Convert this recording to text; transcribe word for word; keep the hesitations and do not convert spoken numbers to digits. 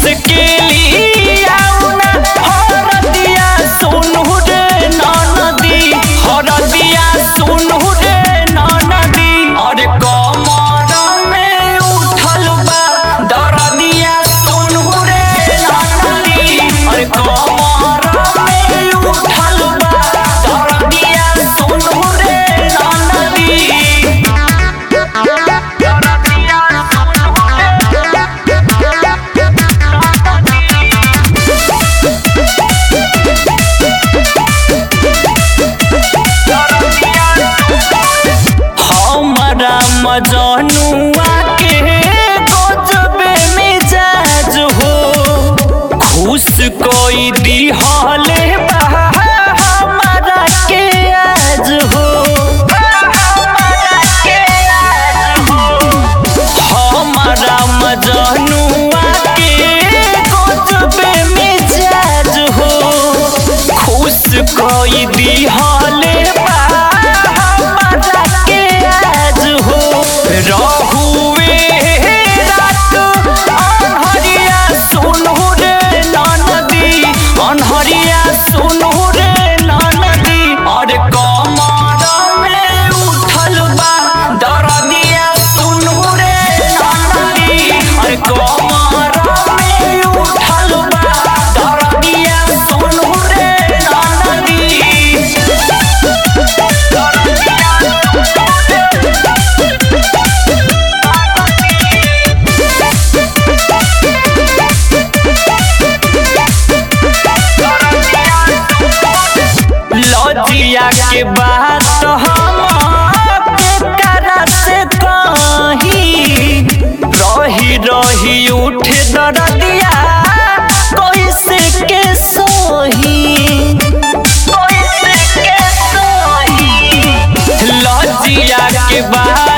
मुश्किली आउना हरदिया सुनहु रे ननदी हरदिया सुनहु रे ननदी अरे कमर में उठल बा दरदिया सुनहु रे ननदी अरे कमर में उठल बा दरदिया सुनहु रे ननदी मजनुआ के गजबे मिजाज हो खुश कोई दिहले बा हमारा के आज हो हमारा के आज हो हमारा मजनुआ के गजबे मिजाज हो खुश कोई दिहले बा हमारा के आज हो रहुए रात अनहरिया सुनहु रे ननदी अनहरिया सुनहु रे ननदी अरे कमर में उठल बा दरदिया सुनहु रे ननदी अरे कमर में उठल बा दरदिया सुनहु रे ननदी लजिया के बात हम केकरा से कही रही रही उठे दरदिया कैसे के सोही कैसे के सोही लजिया के बात